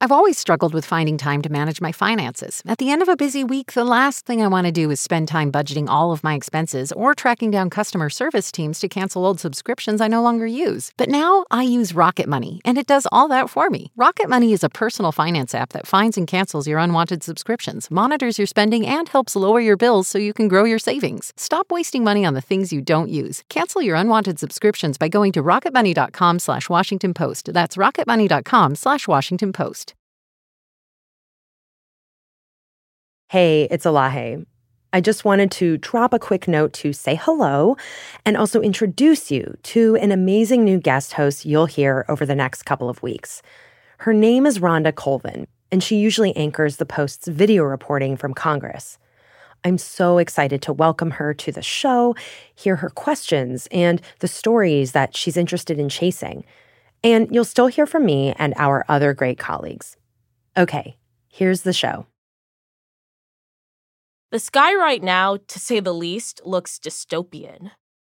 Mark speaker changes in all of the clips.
Speaker 1: I've always struggled with finding time to manage my finances. At the end of a busy week, the last thing I want to do is spend time budgeting all of my expenses or tracking down customer service teams to cancel old subscriptions I no longer use. But now I use Rocket Money, and it does all that for me. Rocket Money is a personal finance app that finds and cancels your unwanted subscriptions, monitors your spending, and helps lower your bills so you can grow your savings. Stop wasting money on the things you don't use. Cancel your unwanted subscriptions by going to rocketmoney.com/Washington Post. That's rocketmoney.com/Washington Post.
Speaker 2: Hey, it's Elahe. I just wanted to drop a quick note to say hello and also introduce you to an amazing new guest host you'll hear over the next couple of weeks. Her name is Rhonda Colvin, and she usually anchors the Post's video reporting from Congress. I'm so excited to welcome her to the show, hear her questions, and the stories that she's interested in chasing. And you'll still hear from me and our other great colleagues. Okay, here's the show.
Speaker 3: The sky right now, to say the least, looks dystopian.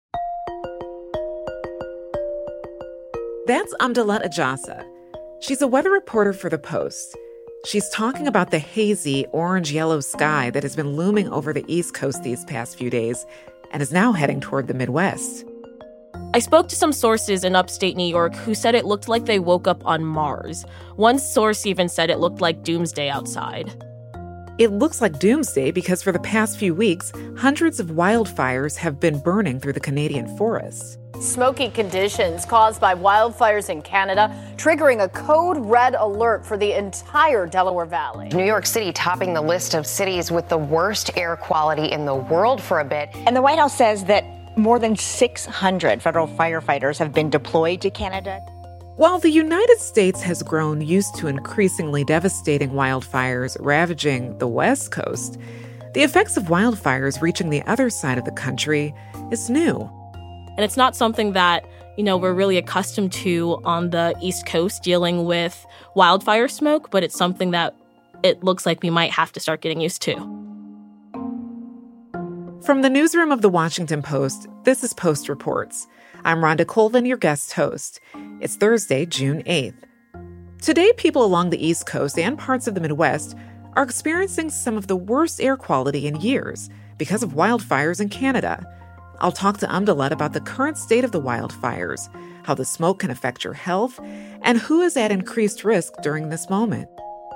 Speaker 4: That's Amdalat Ajasa. She's a weather reporter for The Post. She's talking about the hazy orange-yellow sky that has been looming over the East Coast these past few days and is now heading toward the Midwest.
Speaker 3: I spoke to some sources in upstate New York who said it looked like they woke up on Mars. One source even said it looked like doomsday outside.
Speaker 4: It looks like doomsday because for the past few weeks, hundreds of wildfires have been burning through the Canadian forests.
Speaker 5: Smoky conditions caused by wildfires in Canada, triggering a code red alert for the entire Delaware Valley.
Speaker 6: New York City topping the list of cities with the worst air quality in the world for a bit.
Speaker 7: And the White House says that more than 600 federal firefighters have been deployed to Canada.
Speaker 4: While the United States has grown used to increasingly devastating wildfires ravaging the West Coast, the effects of wildfires reaching the other side of the country is new.
Speaker 3: And it's not something that, we're really accustomed to on the East Coast dealing with wildfire smoke, but it's something that it looks like we might have to start getting used to.
Speaker 4: From the newsroom of The Washington Post, this is Post Reports. I'm Rhonda Colvin, your guest host. It's Thursday, June 8th. Today, people along the East Coast and parts of the Midwest are experiencing some of the worst air quality in years because of wildfires in Canada. I'll talk to Amdalat about the current state of the wildfires, how the smoke can affect your health, and who is at increased risk during this moment.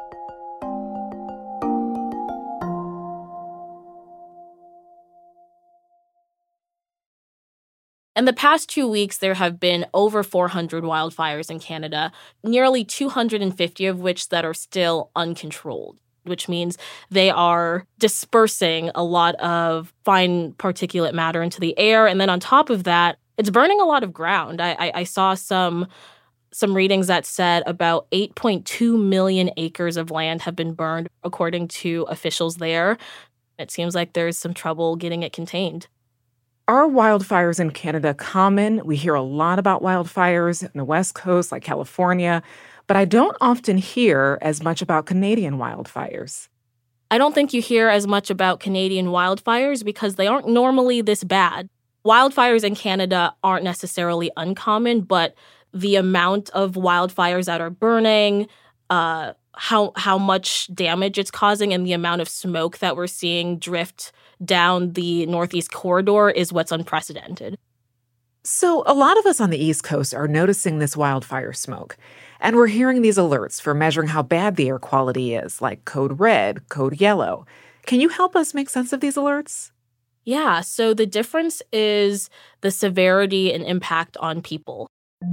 Speaker 3: In the past 2 weeks, there have been over 400 wildfires in Canada, nearly 250 of which that are still uncontrolled, which means they are dispersing a lot of fine particulate matter into the air. And then on top of that, it's burning a lot of ground. I saw some readings that said about 8.2 million acres of land have been burned, according to officials there. It seems like there's some trouble getting it contained.
Speaker 4: Are wildfires in Canada common? We hear a lot about wildfires in the West Coast, like California, but I don't often hear as much about Canadian wildfires.
Speaker 3: I don't think you hear as much about Canadian wildfires because they aren't normally this bad. Wildfires in Canada aren't necessarily uncommon, but the amount of wildfires that are burning, how much damage it's causing, and the amount of smoke that we're seeing drift down the Northeast corridor is what's unprecedented.
Speaker 4: So a lot of us on the East Coast are noticing this wildfire smoke, and we're hearing these alerts for measuring how bad the air quality is, like code red, code yellow. Can you help us make sense of these alerts?
Speaker 3: Yeah, so the difference is the severity and impact on people.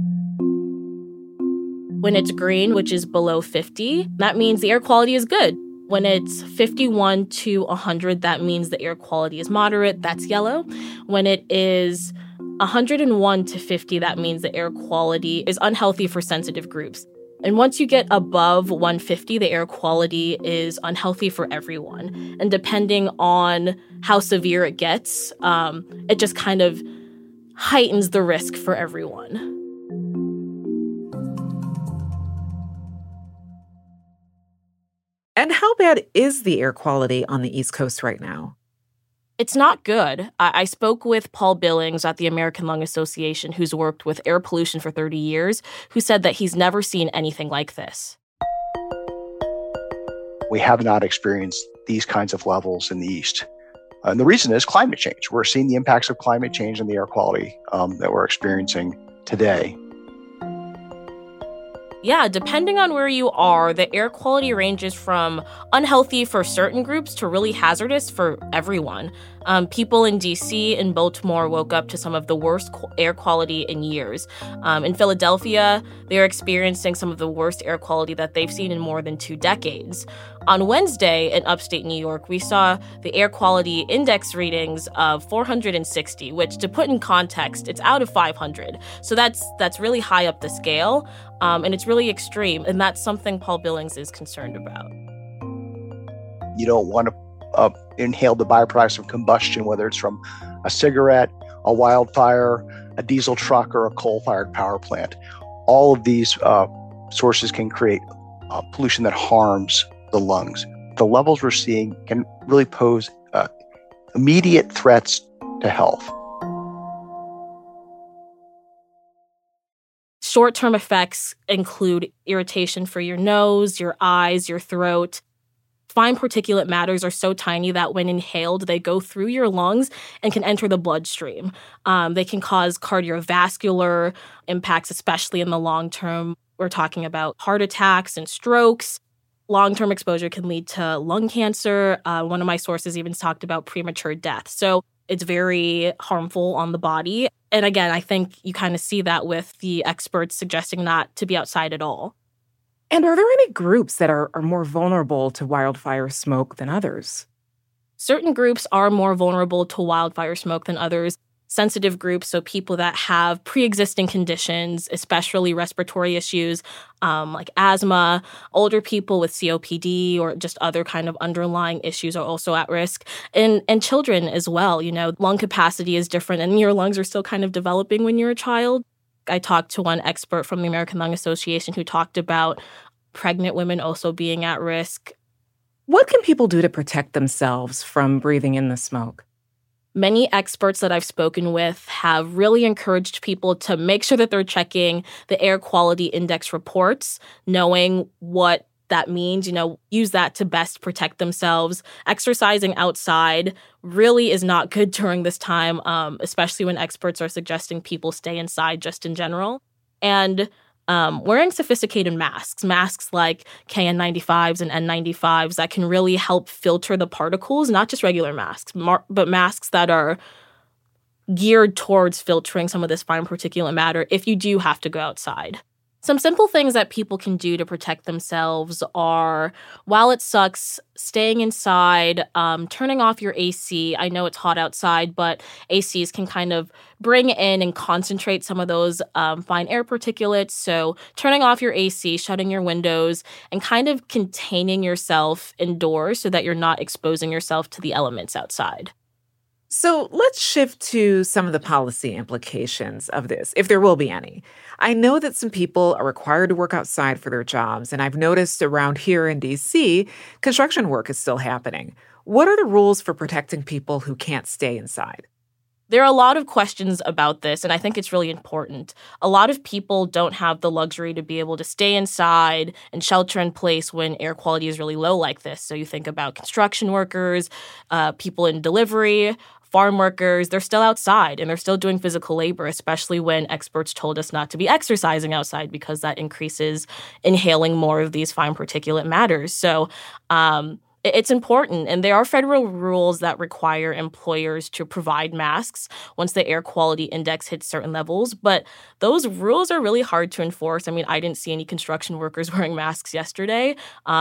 Speaker 3: When it's green, which is below 50, that means the air quality is good. When it's 51 to 100, that means the air quality is moderate. That's yellow. When it is 101 to 50, that means the air quality is unhealthy for sensitive groups. And once you get above 150, the air quality is unhealthy for everyone. And depending on how severe it gets, it just kind of heightens the risk for everyone.
Speaker 4: And how bad is the air quality on the East Coast right now?
Speaker 3: It's not good. I spoke with Paul Billings at the American Lung Association, who's worked with air pollution for 30 years, who said that he's never seen anything like this.
Speaker 8: We have not experienced these kinds of levels in the East. And the reason is climate change. We're seeing the impacts of climate change in the air quality that we're experiencing today.
Speaker 3: Yeah, depending on where you are, the air quality ranges from unhealthy for certain groups to really hazardous for everyone. People in D.C. and Baltimore woke up to some of the worst air quality in years. In Philadelphia, they're experiencing some of the worst air quality that they've seen in more than 2 decades. On Wednesday in upstate New York, we saw the air quality index readings of 460, which, to put in context, it's out of 500. So that's really high up the scale, and it's really extreme, and that's something Paul Billings is concerned about.
Speaker 8: You don't want to inhale the byproducts of combustion, whether it's from a cigarette, a wildfire, a diesel truck, or a coal-fired power plant. All of these sources can create pollution that harms the lungs. The levels we're seeing can really pose immediate threats to health.
Speaker 3: Short-term effects include irritation for your nose, your eyes, your throat. Fine particulate matters are so tiny that when inhaled, they go through your lungs and can enter the bloodstream. They can cause cardiovascular impacts, especially in the long term. We're talking about heart attacks and strokes. Long-term exposure can lead to lung cancer. One of my sources even talked about premature death. So it's very harmful on the body. And again, I think you kind of see that with the experts suggesting not to be outside at all.
Speaker 4: And are there any groups that are more vulnerable to wildfire smoke than others?
Speaker 3: Certain groups are more vulnerable to wildfire smoke than others. Sensitive groups, so people that have pre-existing conditions, especially respiratory issues like asthma, older people with COPD or just other kind of underlying issues are also at risk, and children as well. You know, lung capacity is different and your lungs are still kind of developing when you're a child. I talked to one expert from the American Lung Association who talked about pregnant women also being at risk.
Speaker 4: What can people do to protect themselves from breathing in the smoke?
Speaker 3: Many experts that I've spoken with have really encouraged people to make sure that they're checking the air quality index reports, knowing what that means, use that to best protect themselves. Exercising outside really is not good during this time, especially when experts are suggesting people stay inside just in general. And wearing sophisticated masks like KN95s and N95s that can really help filter the particles, not just regular masks, but masks that are geared towards filtering some of this fine particulate matter if you do have to go outside. Some simple things that people can do to protect themselves are, while it sucks, staying inside, turning off your AC. I know it's hot outside, but ACs can kind of bring in and concentrate some of those fine air particulates. So turning off your AC, shutting your windows, and kind of containing yourself indoors so that you're not exposing yourself to the elements outside.
Speaker 4: So let's shift to some of the policy implications of this, if there will be any. I know that some people are required to work outside for their jobs, and I've noticed around here in D.C., construction work is still happening. What are the rules for protecting people who can't stay inside?
Speaker 3: There are a lot of questions about this, and I think it's really important. A lot of people don't have the luxury to be able to stay inside and shelter in place when air quality is really low like this. So you think about construction workers, people in delivery, farm workers, they're still outside and they're still doing physical labor, especially when experts told us not to be exercising outside because that increases inhaling more of these fine particulate matters. So it's important. And there are federal rules that require employers to provide masks once the air quality index hits certain levels. But those rules are really hard to enforce. I mean, I didn't see any construction workers wearing masks yesterday.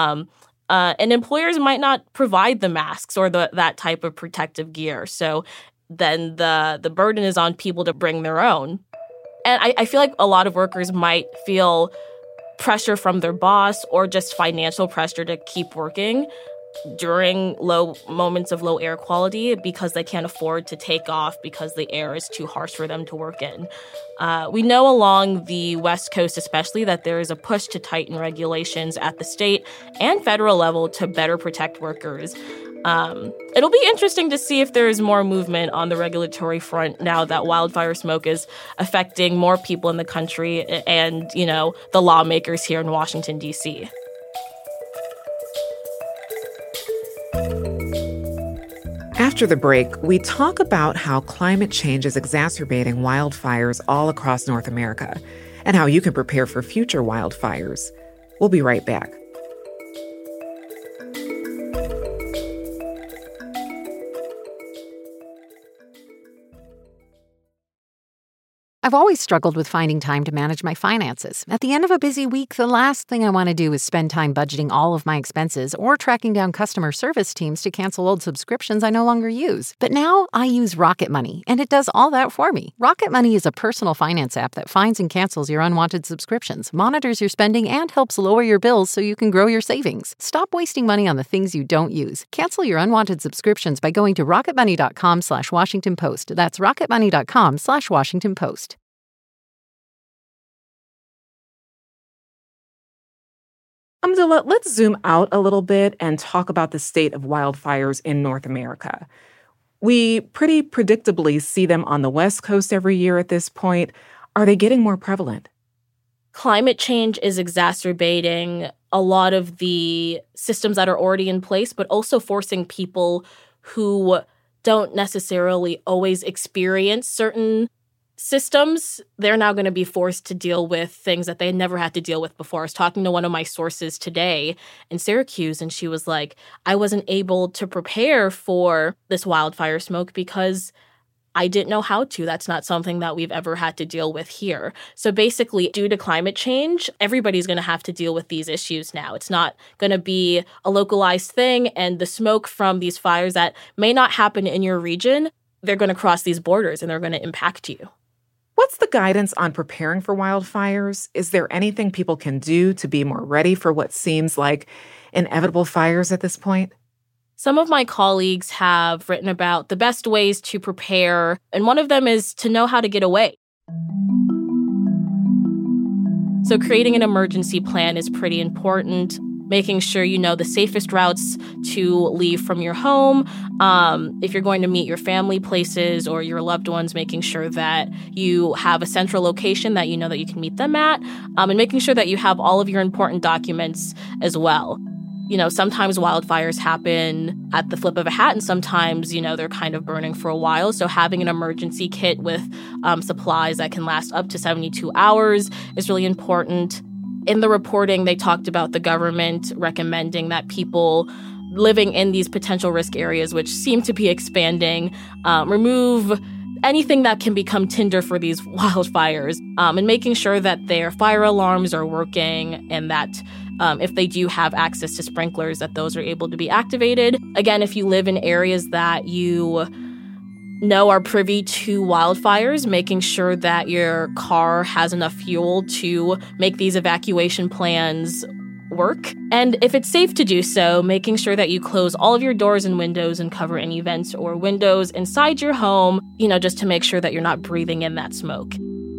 Speaker 3: And employers might not provide the masks or that type of protective gear. So then the burden is on people to bring their own. And I feel like a lot of workers might feel pressure from their boss or just financial pressure to keep working during low moments of low air quality because they can't afford to take off because the air is too harsh for them to work in. We know along the West Coast especially that there is a push to tighten regulations at the state and federal level to better protect workers. It'll be interesting to see if there is more movement on the regulatory front now that wildfire smoke is affecting more people in the country and, the lawmakers here in Washington, D.C.
Speaker 4: After the break, we talk about how climate change is exacerbating wildfires all across North America and how you can prepare for future wildfires. We'll be right back.
Speaker 1: I've always struggled with finding time to manage my finances. At the end of a busy week, the last thing I want to do is spend time budgeting all of my expenses or tracking down customer service teams to cancel old subscriptions I no longer use. But now I use Rocket Money, and it does all that for me. Rocket Money is a personal finance app that finds and cancels your unwanted subscriptions, monitors your spending, and helps lower your bills so you can grow your savings. Stop wasting money on the things you don't use. Cancel your unwanted subscriptions by going to rocketmoney.com/Washington Post. That's rocketmoney.com/Washington Post.
Speaker 4: Let's zoom out a little bit and talk about the state of wildfires in North America. We pretty predictably see them on the West Coast every year at this point. Are they getting more prevalent?
Speaker 3: Climate change is exacerbating a lot of the systems that are already in place, but also forcing people who don't necessarily always experience certain systems. They're now going to be forced to deal with things that they never had to deal with before. I was talking to one of my sources today in Syracuse, and she was like, I wasn't able to prepare for this wildfire smoke because I didn't know how to. That's not something that we've ever had to deal with here. So basically, due to climate change, everybody's going to have to deal with these issues now. It's not going to be a localized thing, and the smoke from these fires that may not happen in your region, they're going to cross these borders and they're going to impact you.
Speaker 4: What's the guidance on preparing for wildfires? Is there anything people can do to be more ready for what seems like inevitable fires at this point?
Speaker 3: Some of my colleagues have written about the best ways to prepare, and one of them is to know how to get away. So creating an emergency plan is pretty important. Making sure you know the safest routes to leave from your home. If you're going to meet your family places or your loved ones, making sure that you have a central location that you know that you can meet them at, and making sure that you have all of your important documents as well. You know, sometimes wildfires happen at the flip of a hat, and sometimes, they're kind of burning for a while. So having an emergency kit with supplies that can last up to 72 hours is really important. In the reporting, they talked about the government recommending that people living in these potential risk areas, which seem to be expanding, remove anything that can become tinder for these wildfires, and making sure that their fire alarms are working and that if they do have access to sprinklers, that those are able to be activated. Again, if you live in areas that you know are privy to wildfires, making sure that your car has enough fuel to make these evacuation plans work. And if it's safe to do so, making sure that you close all of your doors and windows and cover any vents or windows inside your home, just to make sure that you're not breathing in that smoke.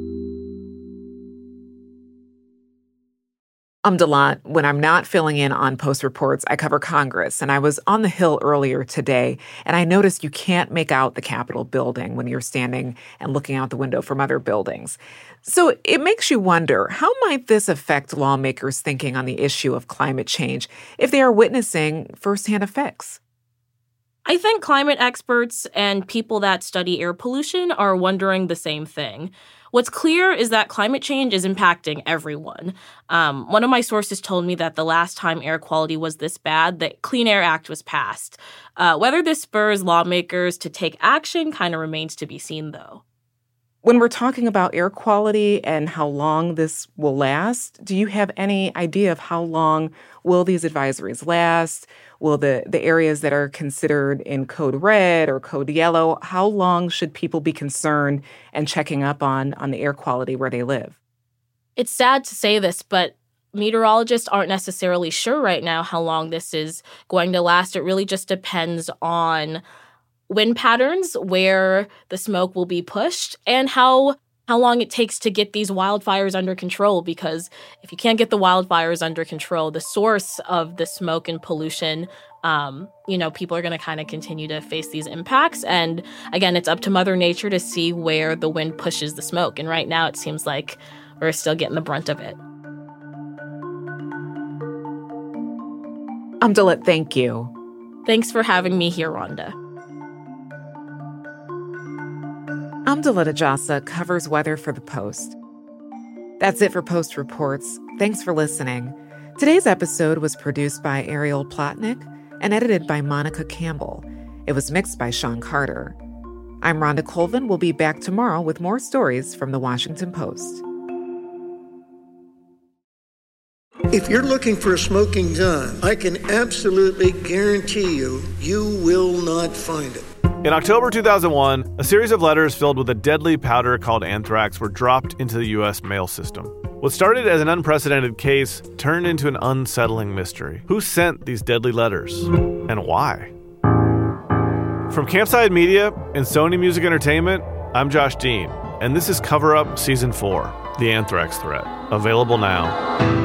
Speaker 4: Delant, when I'm not filling in on Post Reports, I cover Congress, and I was on the Hill earlier today, and I noticed you can't make out the Capitol building when you're standing and looking out the window from other buildings. So it makes you wonder, how might this affect lawmakers' thinking on the issue of climate change if they are witnessing firsthand effects?
Speaker 3: I think climate experts and people that study air pollution are wondering the same thing. What's clear is that climate change is impacting everyone. One of my sources told me that the last time air quality was this bad, the Clean Air Act was passed. Whether this spurs lawmakers to take action kind of remains to be seen, though.
Speaker 4: When we're talking about air quality and how long this will last, do you have any idea of how long will these advisories last? Will the areas that are considered in code red or code yellow, how long should people be concerned and checking up on the air quality where they live?
Speaker 3: It's sad to say this, but meteorologists aren't necessarily sure right now how long this is going to last. It really just depends on wind patterns, where the smoke will be pushed, and how long it takes to get these wildfires under control. Because if you can't get the wildfires under control, the source of the smoke and pollution, people are going to kind of continue to face these impacts. And again, it's up to Mother Nature to see where the wind pushes the smoke. And right now, it seems like we're still getting the brunt of it.
Speaker 4: Delant, thank you.
Speaker 3: Thanks for having me here, Rhonda.
Speaker 4: Amdalita Jassa covers weather for The Post. That's it for Post Reports. Thanks for listening. Today's episode was produced by Ariel Plotnick and edited by Monica Campbell. It was mixed by Sean Carter. I'm Rhonda Colvin. We'll be back tomorrow with more stories from The Washington Post.
Speaker 9: If you're looking for a smoking gun, I can absolutely guarantee you, you will not find it.
Speaker 10: In October 2001, a series of letters filled with a deadly powder called anthrax were dropped into the U.S. mail system. What started as an unprecedented case turned into an unsettling mystery. Who sent these deadly letters? And why? From Campside Media and Sony Music Entertainment, I'm Josh Dean, and this is Cover Up Season 4, The Anthrax Threat, available now.